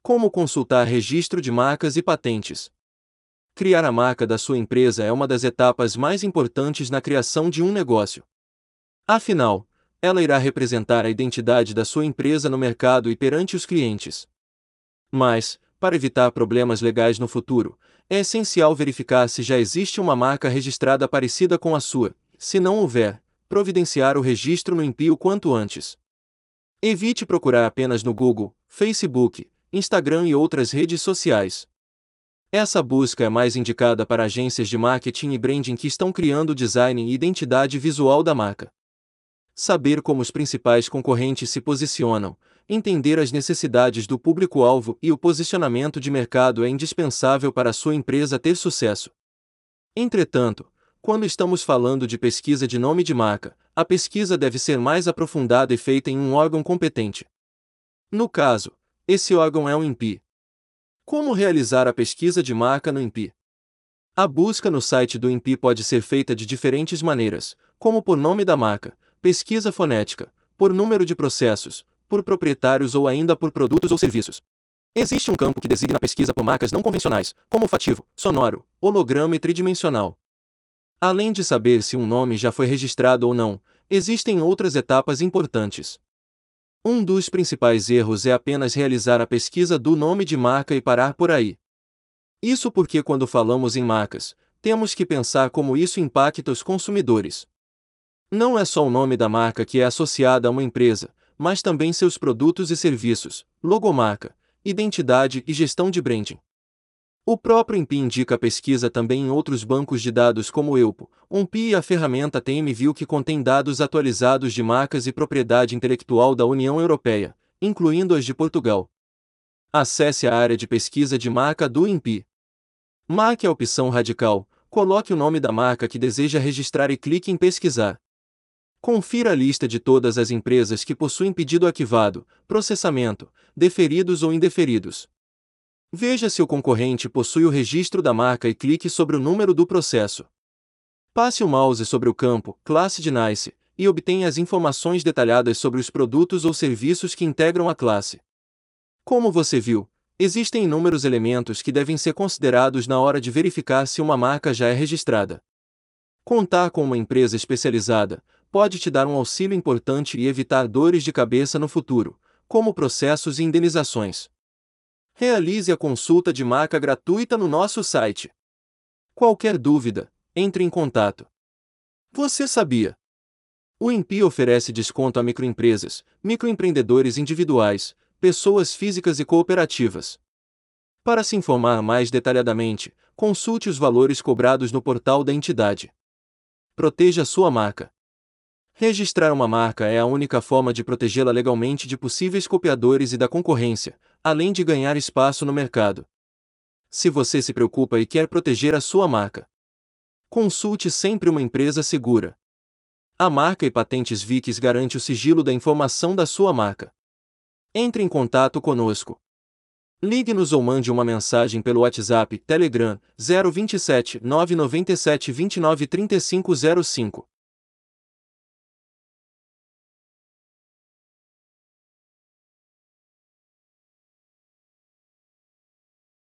Como consultar registro de marcas e patentes? Criar a marca da sua empresa é uma das etapas mais importantes na criação de um negócio. Afinal, ela irá representar a identidade da sua empresa no mercado e perante os clientes. Mas, para evitar problemas legais no futuro, é essencial verificar se já existe uma marca registrada parecida com a sua. Se não houver, providenciar o registro no INPI o quanto antes. Evite procurar apenas no Google, Facebook, Instagram e outras redes sociais. Essa busca é mais indicada para agências de marketing e branding que estão criando o design e identidade visual da marca. Saber como os principais concorrentes se posicionam, entender as necessidades do público-alvo e o posicionamento de mercado é indispensável para a sua empresa ter sucesso. Entretanto, quando estamos falando de pesquisa de nome de marca, a pesquisa deve ser mais aprofundada e feita em um órgão competente. No caso, esse órgão é o INPI. Como realizar a pesquisa de marca no INPI? A busca no site do INPI pode ser feita de diferentes maneiras, como por nome da marca, pesquisa fonética, por número de processos, por proprietários ou ainda por produtos ou serviços. Existe um campo que designa a pesquisa por marcas não convencionais, como olfativo, sonoro, holograma e tridimensional. Além de saber se um nome já foi registrado ou não, existem outras etapas importantes. Um dos principais erros é apenas realizar a pesquisa do nome de marca e parar por aí. Isso porque quando falamos em marcas, temos que pensar como isso impacta os consumidores. Não é só o nome da marca que é associado a uma empresa, mas também seus produtos e serviços, logomarca, identidade e gestão de branding. O próprio INPI indica a pesquisa também em outros bancos de dados como o EUPO, UNPI e a ferramenta TMView que contém dados atualizados de marcas e propriedade intelectual da União Europeia, incluindo as de Portugal. Acesse a área de pesquisa de marca do INPI. Marque a opção radical, coloque o nome da marca que deseja registrar e clique em pesquisar. Confira a lista de todas as empresas que possuem pedido arquivado, processamento, deferidos ou indeferidos. Veja se o concorrente possui o registro da marca e clique sobre o número do processo. Passe o mouse sobre o campo Classe de NICE e obtenha as informações detalhadas sobre os produtos ou serviços que integram a classe. Como você viu, existem inúmeros elementos que devem ser considerados na hora de verificar se uma marca já é registrada. Contar com uma empresa especializada pode te dar um auxílio importante e evitar dores de cabeça no futuro, como processos e indenizações. Realize a consulta de marca gratuita no nosso site. Qualquer dúvida, entre em contato. Você sabia? O INPI oferece desconto a microempresas, microempreendedores individuais, pessoas físicas e cooperativas. Para se informar mais detalhadamente, consulte os valores cobrados no portal da entidade. Proteja sua marca. Registrar uma marca é a única forma de protegê-la legalmente de possíveis copiadores e da concorrência, além de ganhar espaço no mercado. Se você se preocupa e quer proteger a sua marca, consulte sempre uma empresa segura. A Marca e Patentes Vickers garante o sigilo da informação da sua marca. Entre em contato conosco. Ligue-nos ou mande uma mensagem pelo WhatsApp, Telegram, 027 997 29 3505.